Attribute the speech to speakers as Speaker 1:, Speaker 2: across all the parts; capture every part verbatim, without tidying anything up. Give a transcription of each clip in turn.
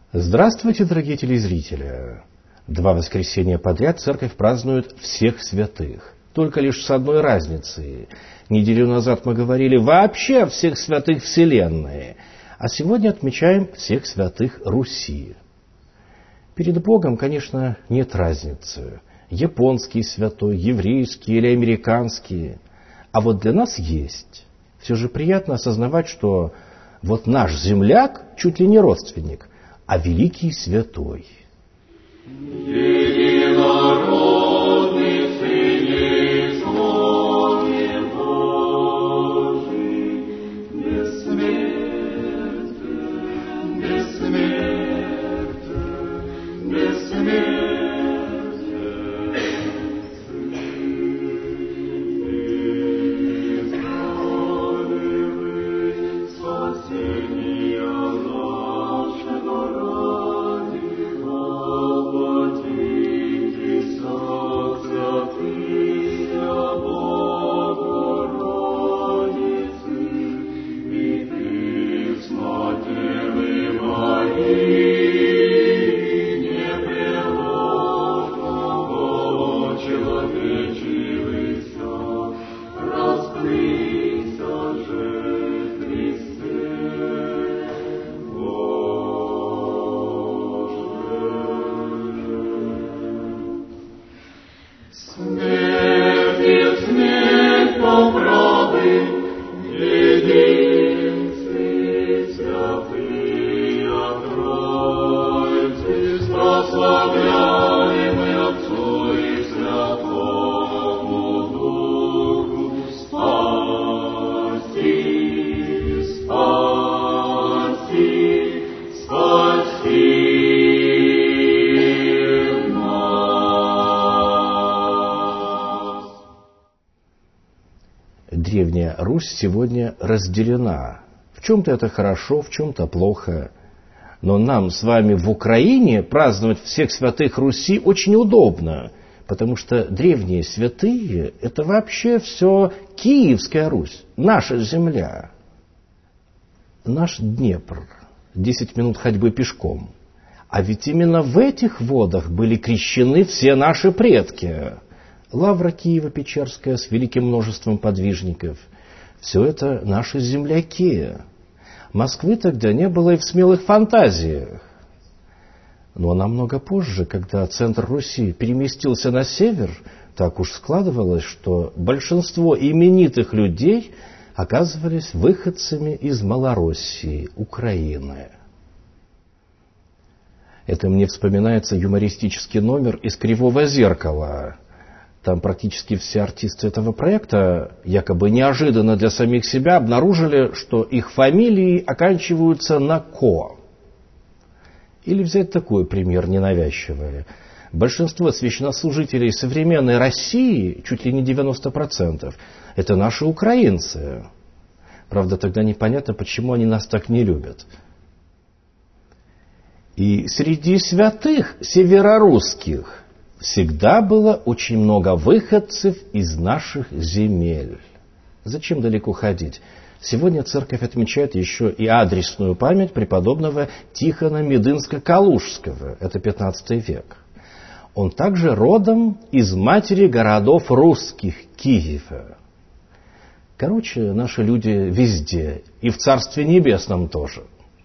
Speaker 1: Здравствуйте, дорогие телезрители! Два воскресенья подряд церковь празднует всех святых. Только лишь с одной разницей. Неделю назад мы говорили вообще о всех святых Вселенной, а сегодня отмечаем всех святых Руси. Перед Богом, конечно, нет разницы. Японский святой, еврейский или американский. А вот для нас есть. Все же приятно осознавать, что вот наш земляк чуть ли не родственник, а великий святой.
Speaker 2: Единородный Сын Божий, бессмертен, бессмертен, бессмертен, спасение нашего ради.
Speaker 1: Древняя Русь сегодня разделена. В чем-то это хорошо, в чем-то плохо. Но нам с вами в Украине праздновать всех святых Руси очень удобно, потому что древние святые – это вообще все Киевская Русь, наша земля. Наш Днепр, десять минут ходьбы пешком. А ведь именно в этих водах были крещены все наши предки. Лавра Киево-Печерская с великим множеством подвижников. Все это наши земляки. Москвы тогда не было и в смелых фантазиях. Но намного позже, когда центр Руси переместился на север, так уж складывалось, что большинство именитых людей оказывались выходцами из Малороссии, Украины. Это мне вспоминается юмористический номер из «Кривого зеркала». Там практически все артисты этого проекта якобы неожиданно для самих себя обнаружили, что их фамилии оканчиваются на «ко». Или взять такой пример ненавязчивый. Большинство священнослужителей современной России, чуть ли не девяносто процентов, это наши украинцы. Правда, тогда непонятно, почему они нас так не любят. И среди святых северорусских всегда было очень много выходцев из наших земель. Зачем далеко ходить? Сегодня церковь отмечает еще и адресную память преподобного Тихона Медынско-Калужского. Это пятнадцатый век. Он также родом из матери городов русских, Киева. Короче, наши люди везде, и в Царстве Небесном тоже.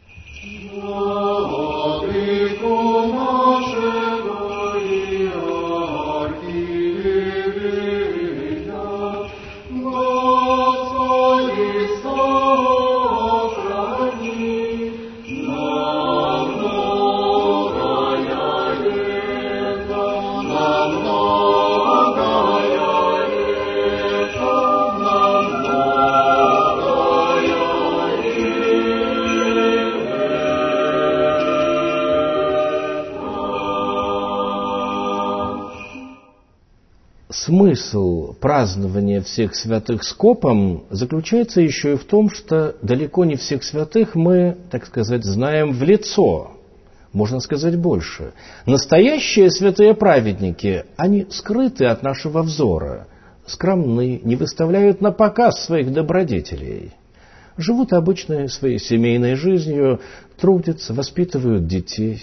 Speaker 1: Смысл празднования всех святых скопом заключается еще и в том, что далеко не всех святых мы, так сказать, знаем в лицо. Можно сказать больше. Настоящие святые праведники, они скрыты от нашего взора, скромны, не выставляют на показ своих добродетелей. живут обычной своей семейной жизнью, трудятся, воспитывают детей.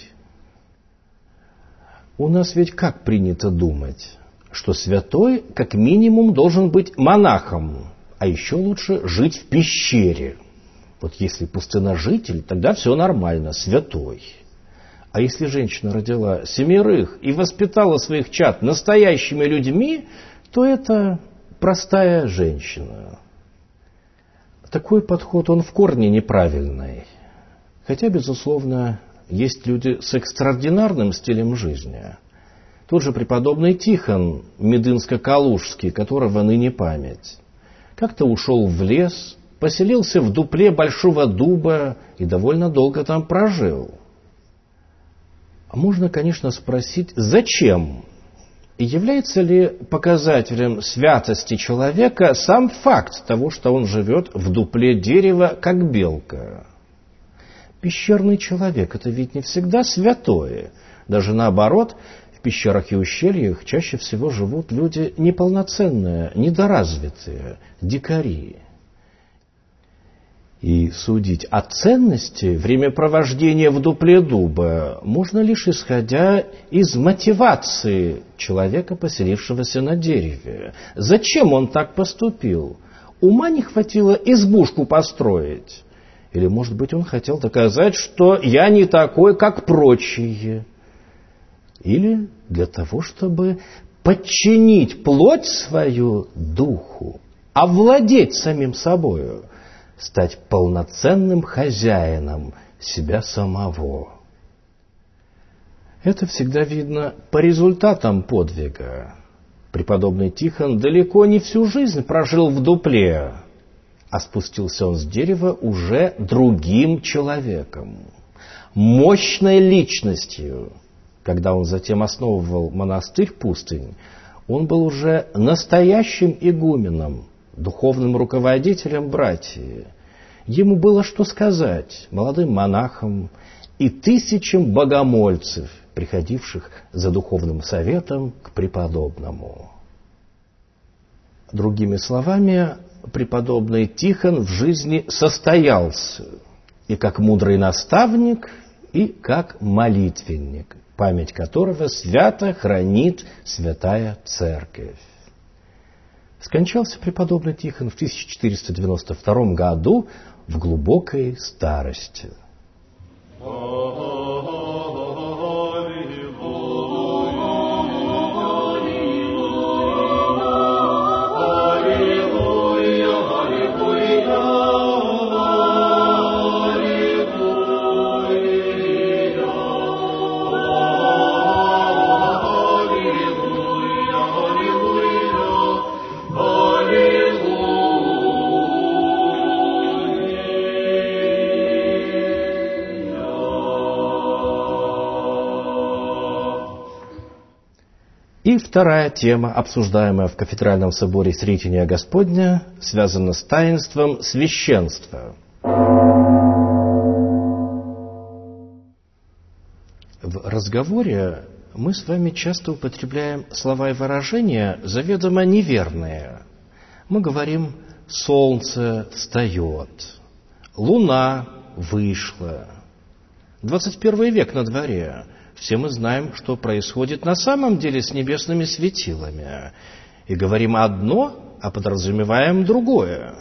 Speaker 1: У нас ведь как принято думать, что святой как минимум должен быть монахом, а еще лучше жить в пещере. Вот если пустыножитель, тогда все нормально, святой. А если женщина родила семерых и воспитала своих чад настоящими людьми, то это простая женщина. Такой подход, он в корне неправильный. Хотя, безусловно, есть люди с экстраординарным стилем жизни. Тот же преподобный Тихон Медынско-Калужский, которого ныне память, как-то ушел в лес, поселился в дупле большого дуба и довольно долго там прожил. Можно, конечно, спросить, зачем? И является ли показателем святости человека сам факт того, что он живет в дупле дерева, как белка? Пещерный человек – это ведь не всегда святое. Даже наоборот, в пещерах и ущельях чаще всего живут люди неполноценные, недоразвитые, дикари. И судить о ценности времяпровождения в дупле дуба можно лишь исходя из мотивации человека, поселившегося на дереве. Зачем он так поступил? Ума не хватило избушку построить. Или, может быть, он хотел доказать, что я не такой, как прочие. Или для того, чтобы подчинить плоть свою духу, овладеть самим собою, стать полноценным хозяином себя самого. Это всегда видно по результатам подвига. Преподобный Тихон далеко не всю жизнь прожил в дупле, а спустился он с дерева уже другим человеком, мощной личностью. Когда он затем основывал монастырь-пустынь, он был уже настоящим игуменом, духовным руководителем братьев. Ему было что сказать молодым монахам и тысячам богомольцев, приходивших за духовным советом к преподобному. Другими словами, преподобный Тихон в жизни состоялся и как мудрый наставник, и как молитвенник, память которого свято хранит Святая Церковь. Скончался преподобный Тихон в тысяча четыреста девяносто втором году в глубокой старости. И вторая тема, обсуждаемая в Кафедральном соборе Сретения Господня, связана с таинством священства. В разговоре мы с вами часто употребляем слова и выражения заведомо неверные. Мы говорим «солнце встает», «луна вышла». двадцать первый век на дворе. Все мы знаем, что происходит на самом деле с небесными светилами. И говорим одно, а подразумеваем другое.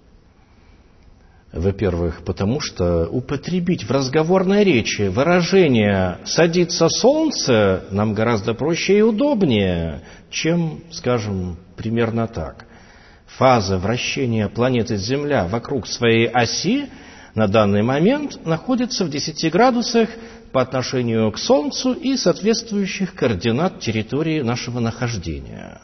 Speaker 1: Во-первых, потому что употребить в разговорной речи выражение «садится солнце» нам гораздо проще и удобнее, чем, скажем, примерно так. Фаза вращения планеты Земля вокруг своей оси на данный момент находится в десяти градусах по отношению к Солнцу и соответствующих координат территории нашего нахождения.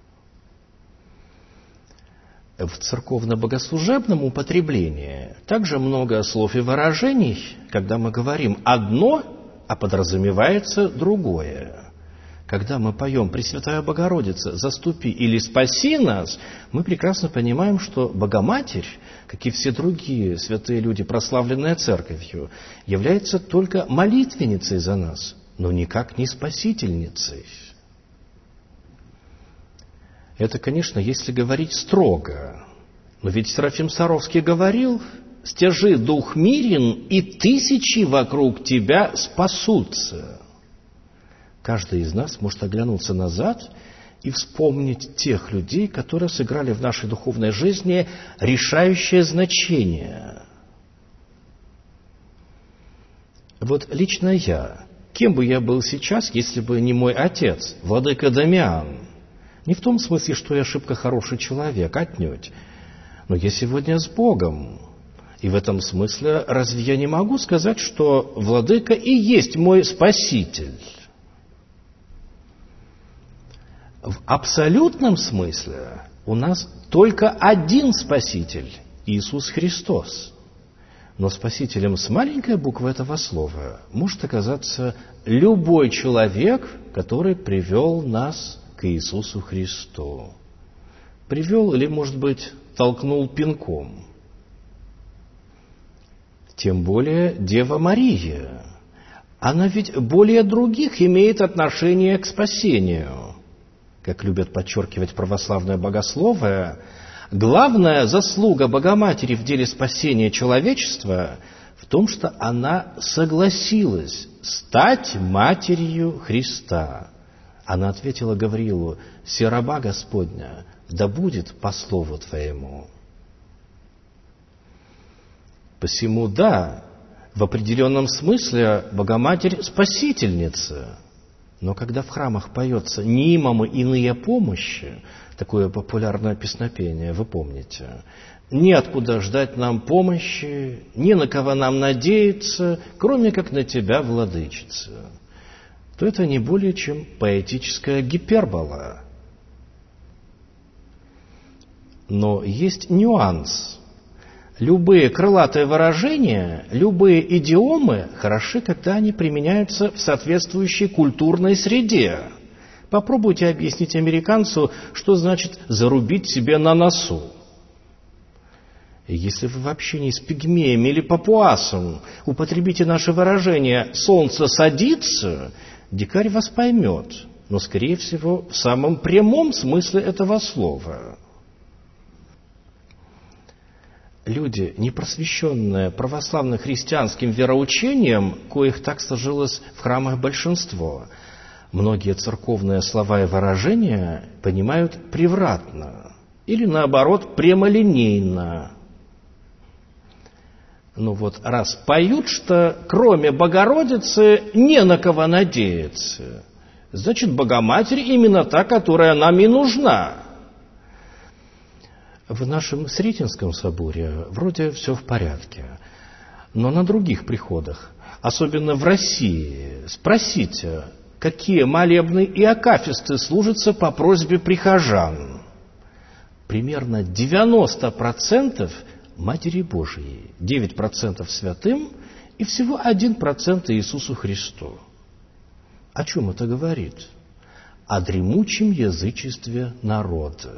Speaker 1: В церковно-богослужебном употреблении также много слов и выражений, когда мы говорим одно, а подразумевается другое. Когда мы поем «Пресвятая Богородица, заступи» или «Спаси нас», мы прекрасно понимаем, что Богоматерь, как и все другие святые люди, прославленные Церковью, является только молитвенницей за нас, но никак не спасительницей. Это, конечно, если говорить строго. Но ведь Серафим Саровский говорил: «Стяжи дух мирен, и тысячи вокруг тебя спасутся». Каждый из нас может оглянуться назад и вспомнить тех людей, которые сыграли в нашей духовной жизни решающее значение. Вот лично я, кем бы я был сейчас, если бы не мой отец, владыка Дамиан? Не в том смысле, что я шибко хороший человек, отнюдь. Но я сегодня с Богом. И в этом смысле разве я не могу сказать, что владыка и есть мой спаситель? В абсолютном смысле у нас только один спаситель – Иисус Христос. Но спасителем с маленькой буквы этого слова может оказаться любой человек, который привел нас к Иисусу Христу. Привел или, может быть, толкнул пинком. Тем более Дева Мария. Она ведь более других имеет отношение к спасению. Как любят подчеркивать православные богословы, главная заслуга Богоматери в деле спасения человечества в том, что она согласилась стать матерью Христа. Она ответила Гавриилу: «Се раба Господня, да будет по слову Твоему». Посему, да, в определенном смысле Богоматерь – спасительница. Но когда в храмах поется «Нимамы иные помощи», такое популярное песнопение, вы помните, неоткуда ждать нам помощи, ни на кого нам надеяться, кроме как на Тебя, Владычица, то это не более чем поэтическая гипербола. Но есть нюанс. Любые крылатые выражения, любые идиомы хороши, когда они применяются в соответствующей культурной среде. Попробуйте объяснить американцу, что значит «зарубить себе на носу». И если вы в общении с пигмеем или папуасом употребите наше выражение «солнце садится», дикарь вас поймет, но, скорее всего, в самом прямом смысле этого слова. Люди, не просвещенные православно-христианским вероучением, коих так сложилось в храмах большинство, многие церковные слова и выражения понимают превратно или, наоборот, прямолинейно. Ну вот, раз поют, что кроме Богородицы не на кого надеяться, значит, Богоматерь именно та, которая нам и нужна. В нашем Сретенском соборе вроде все в порядке, но на других приходах, особенно в России, спросите, какие молебны и акафисты служатся по просьбе прихожан. Примерно девяносто процентов Матери Божией, девять процентов святым и всего один процент Иисусу Христу. О чем это говорит? О дремучем язычестве народа.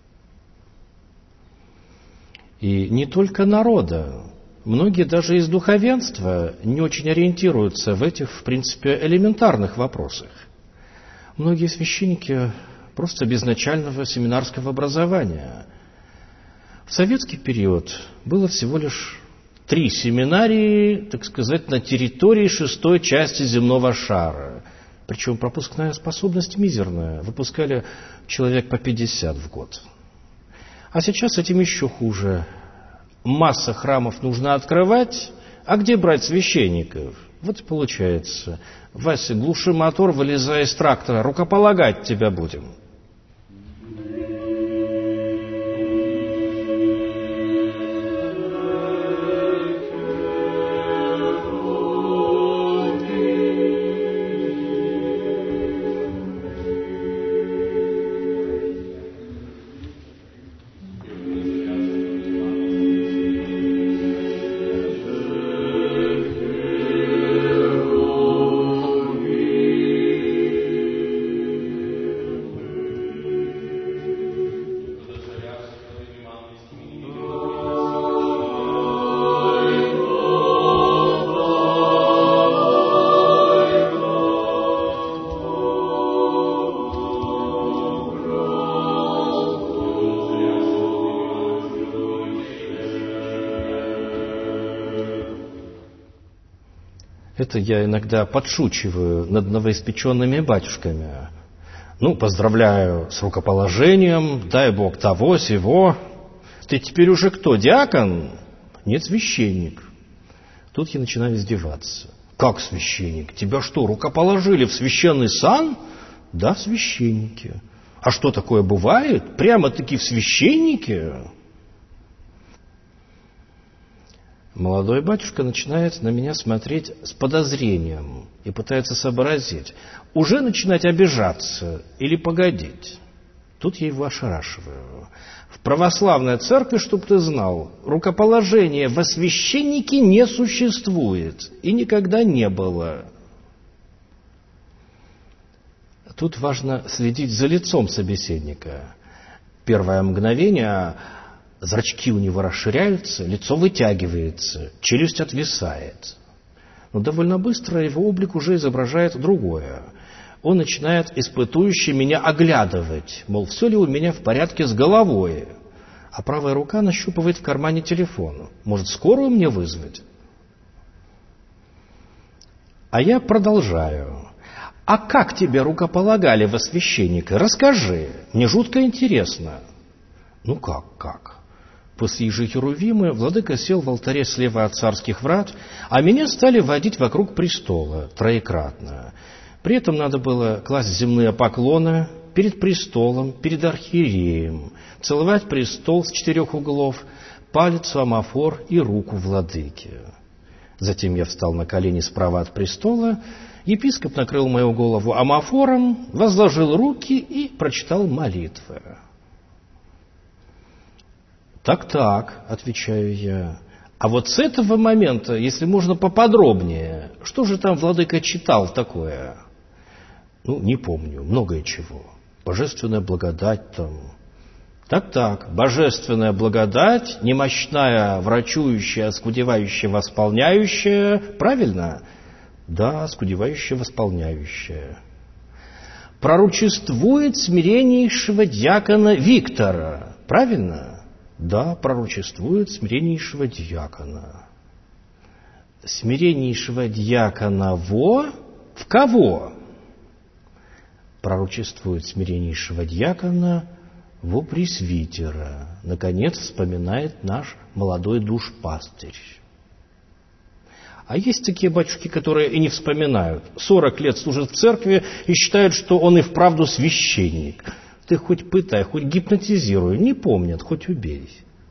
Speaker 1: И не только народа. Многие даже из духовенства не очень ориентируются в этих, в принципе, элементарных вопросах. Многие священники просто без начального семинарского образования. В советский период было всего лишь три семинарии, так сказать, на территории шестой части земного шара. Причем пропускная способность мизерная. Выпускали человек по пятьдесят в год. А сейчас с этим еще хуже. Масса храмов нужно открывать, а где брать священников? Вот и получается. Вася, глуши мотор, вылезай из трактора, рукополагать тебя будем. Это я иногда подшучиваю над новоиспеченными батюшками. Ну, поздравляю с рукоположением, дай Бог того, сего. Ты теперь уже кто, диакон? Нет, священник. Тут я начинаю издеваться. Как священник? Тебя что, рукоположили в священный сан? Да, в священнике. А что такое бывает? Прямо-таки в священнике? Молодой батюшка начинает на меня смотреть с подозрением и пытается сообразить, уже начинать обижаться или погодить. Тут я его ошарашиваю. В православной церкви, чтоб ты знал, рукоположения во священнике не существует и никогда не было. Тут важно следить за лицом собеседника. Первое мгновение зрачки у него расширяются, лицо вытягивается, челюсть отвисает. Но довольно быстро его облик уже изображает другое. Он начинает испытующе меня оглядывать, мол, все ли у меня в порядке с головой. А правая рука нащупывает в кармане телефон. Может, скорую мне вызвать? А я продолжаю. А как тебя рукополагали во священника? Расскажи, мне жутко интересно. Ну как, как? После ежи Херувимы владыка сел в алтаре слева от царских врат, а меня стали водить вокруг престола троекратно. При этом надо было класть земные поклоны перед престолом, перед архиереем, целовать престол с четырех углов, палец, амафор и руку владыки. Затем я встал на колени справа от престола, епископ накрыл мою голову амафором, возложил руки и прочитал молитвы. «Так-так», — отвечаю я, — «а вот с этого момента, если можно поподробнее, что же там владыка читал такое?» «Ну, не помню, многое чего. Божественная благодать там». «Так-так, божественная благодать, немощная, врачующая, оскудевающая, восполняющая». Правильно? Да, оскудевающая, восполняющая. «Пророчествует смиреннейшего диакона Виктора». Правильно? Да, пророчествует смиреннейшего диакона. Смиреннейшего диакона во? В кого? Пророчествует смиреннейшего диакона во пресвитера. Наконец вспоминает наш молодой душпастырь. А есть такие батюшки, которые и не вспоминают. Сорок лет служат в церкви и считают, что он и вправду священник. Ты хоть пытай, хоть гипнотизируй, не помнят, хоть убей.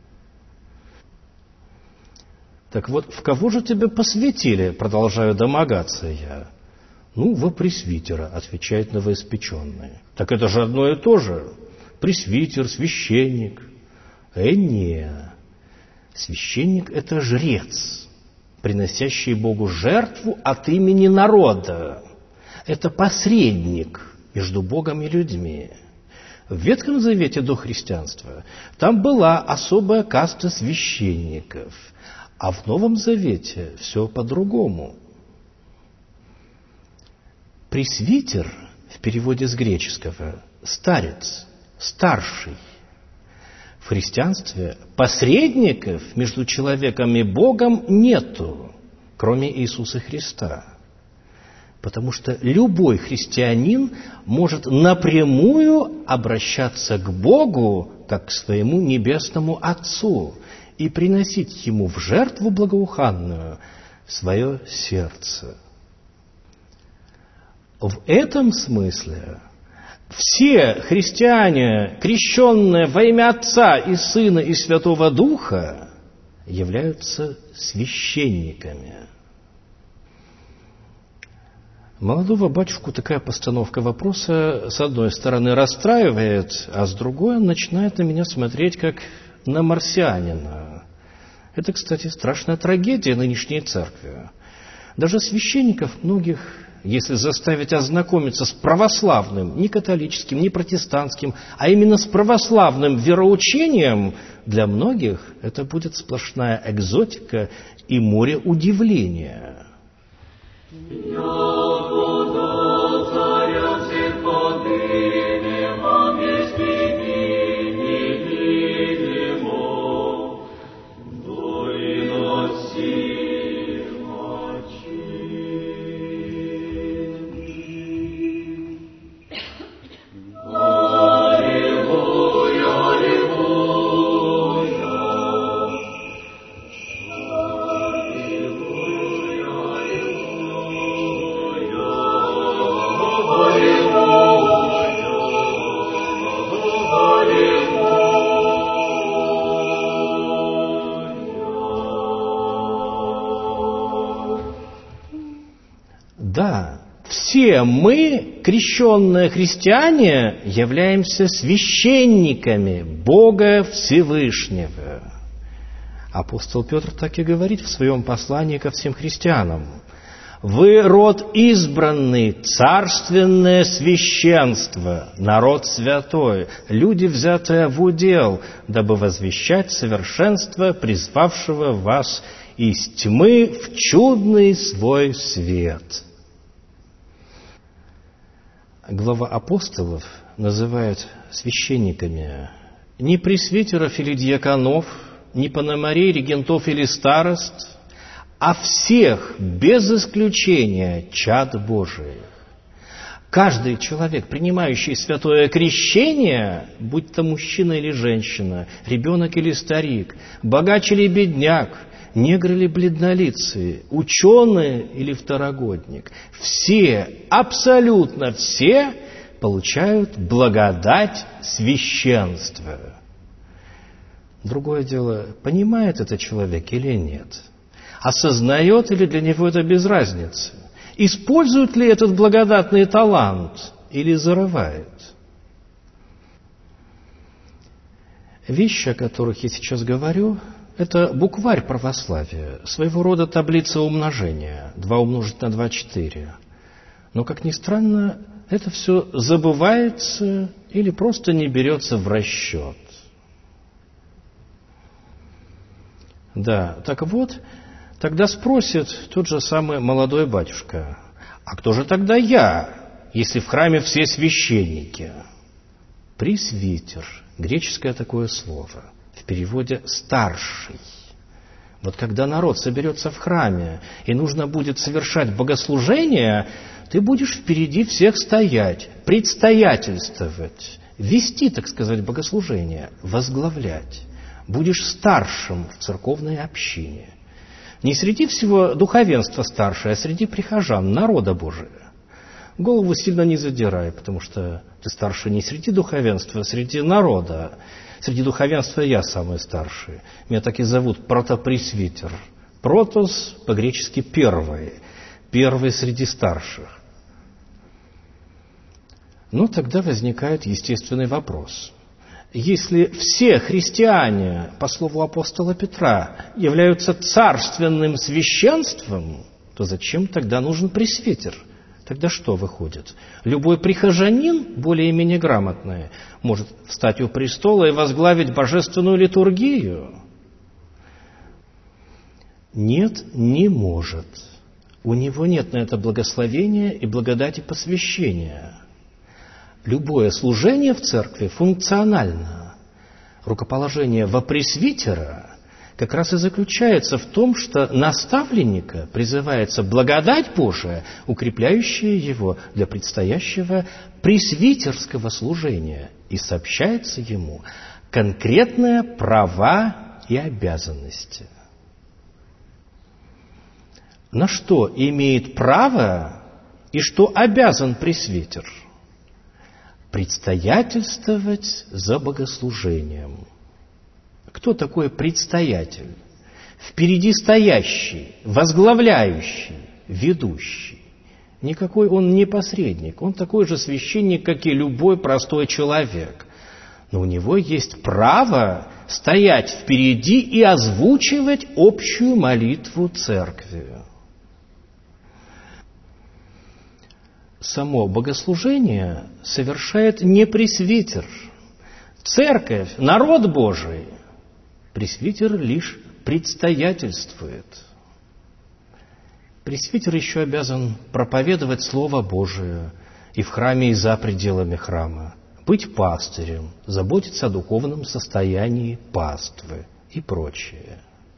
Speaker 1: Так вот, в кого же тебя посвятили, продолжаю домогаться я? Ну, во пресвитера, отвечает новоиспеченный. Так это же одно и то же. Пресвитер, священник. Э, не. Священник – это жрец, приносящий Богу жертву от имени народа. Это посредник между Богом и людьми. В Ветхом Завете до христианства там была особая каста священников, а в Новом Завете все по-другому. Пресвитер в переводе с греческого старец, старший. В христианстве посредников между человеком и Богом нету, кроме Иисуса Христа. Потому что любой христианин может напрямую обращаться к Богу, как к своему небесному Отцу, и приносить Ему в жертву благоуханную свое сердце. В этом смысле все христиане, крещенные во имя Отца и Сына и Святого Духа, являются священниками. Молодого батюшку такая постановка вопроса, с одной стороны, расстраивает, а с другой он начинает на меня смотреть, как на марсианина. Это, кстати, страшная трагедия нынешней церкви. Даже священников многих, если заставить ознакомиться с православным, не католическим, не протестантским, а именно с православным вероучением, для многих это будет сплошная экзотика и море удивления. Да, все мы, крещенные христиане, являемся священниками Бога Всевышнего. Апостол Петр так и говорит в своем послании ко всем христианам. «Вы род избранный, царственное священство, народ святой, люди, взятые в удел, дабы возвещать совершенство призвавшего вас из тьмы в чудный свой свет». Глава апостолов называет священниками не пресвитеров или диаконов, не пономарей, регентов или старост, а всех, без исключения, чад Божиих. Каждый человек, принимающий святое крещение, будь то мужчина или женщина, ребенок или старик, богач или бедняк, негр или бледнолицый, ученый или второгодник, все, абсолютно все получают благодать священства. Другое дело, понимает это человек или нет, осознает или для него это без разницы, использует ли этот благодатный талант или зарывает. Вещи, о которых я сейчас говорю, это букварь православия, своего рода таблица умножения. два умножить на два – четыре. Но, как ни странно, это все забывается или просто не берется в расчет. Да, так вот, тогда спросит тот же самый молодой батюшка, а кто же тогда я, если в храме все священники? Пресвитер, греческое такое слово, в переводе «старший». Вот когда народ соберется в храме, и нужно будет совершать богослужение, ты будешь впереди всех стоять, предстоятельствовать, вести, так сказать, богослужение, возглавлять. Будешь старшим в церковной общине. Не среди всего духовенства старшее, а среди прихожан, народа Божия. Голову сильно не задирай, потому что ты старший не среди духовенства, а среди народа. Среди духовенства я самый старший. Меня так и зовут протопресвитер. Протос по-гречески первый. Первый среди старших. Но тогда возникает естественный вопрос. Если все христиане, по слову апостола Петра, являются царственным священством, то зачем тогда нужен пресвитер? Тогда что выходит? Любой прихожанин, более-менее грамотный, может встать у престола и возглавить божественную литургию? Нет, не может. У него нет на это благословения и благодати посвящения. Любое служение в церкви функционально. Рукоположение во пресвитера как раз и заключается в том, что наставленника призывается благодать Божия, укрепляющая его для предстоящего пресвитерского служения, и сообщается ему конкретные права и обязанности. На что имеет право и что обязан пресвитер? Предстоятельствовать за богослужением. Кто такой предстоятель? Впереди стоящий, возглавляющий, ведущий. Никакой он не посредник, он такой же священник, как и любой простой человек. Но у него есть право стоять впереди и озвучивать общую молитву церкви. Само богослужение совершает не пресвитер. Церковь, народ Божий, пресвитер лишь предстоятельствует. Пресвитер еще обязан проповедовать Слово Божие и в храме, и за пределами храма, быть пастырем, заботиться о духовном состоянии паствы и прочее.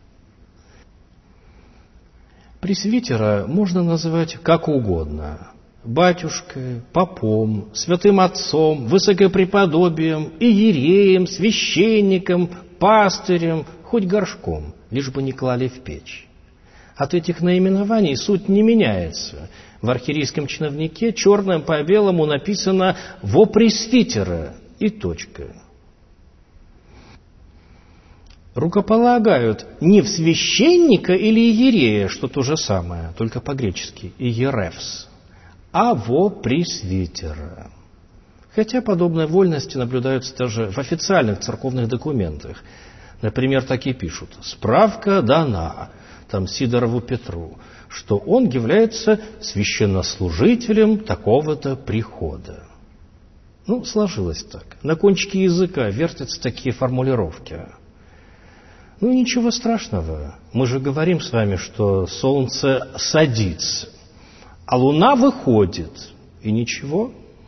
Speaker 1: Пресвитера можно называть как угодно – батюшкой, попом, святым отцом, высокопреподобием, иереем, священником, пастырем, хоть горшком, лишь бы не клали в печь. От этих наименований суть не меняется. В архиерейском чиновнике черным по белому написано «во пресвитера» и точка. рукополагают не в священника или иерея, что то же самое, только по-гречески, иеревс, а во пресвитера. Хотя подобные вольности наблюдаются даже в официальных церковных документах. Например, так и пишут: «Справка дана там Сидорову Петру, что он является священнослужителем такого-то прихода». Ну, сложилось так. На кончике языка вертятся такие формулировки. Ну, ничего страшного. Мы же говорим с вами, что солнце садится, а луна выходит. И ничего.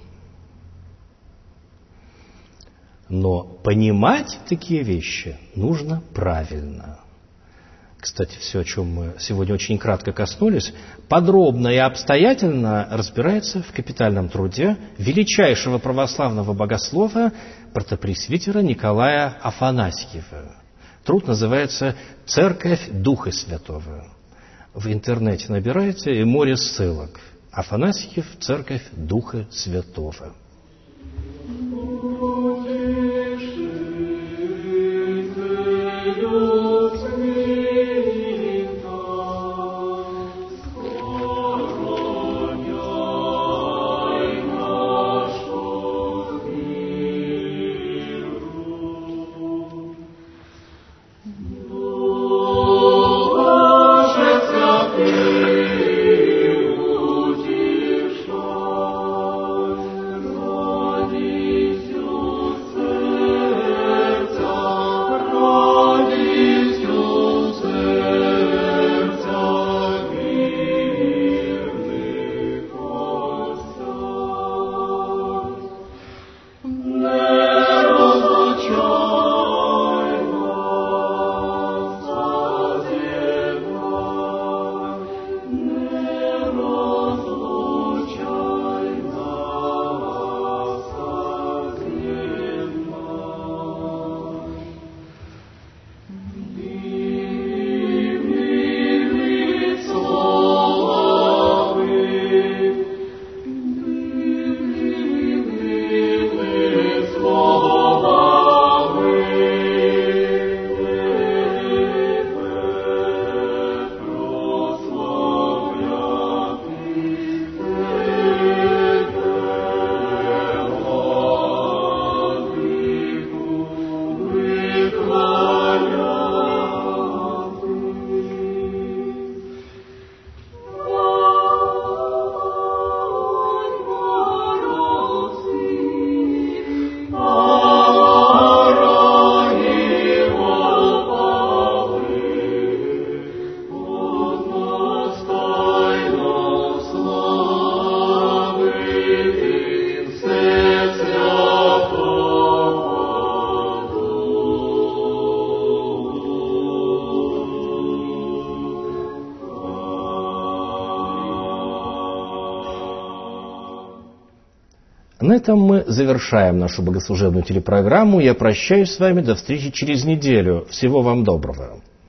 Speaker 1: Но понимать такие вещи нужно правильно. Кстати, все, о чем мы сегодня очень кратко коснулись, подробно и обстоятельно разбирается в капитальном труде величайшего православного богослова протопресвитера Николая Афанасьева. Труд называется «Церковь Духа Святого». В интернете набираете, и море ссылок. Афанасьев, Церковь Духа Святого. На этом мы завершаем нашу богослужебную телепрограмму. Я прощаюсь с вами до встречи через неделю. Всего вам доброго.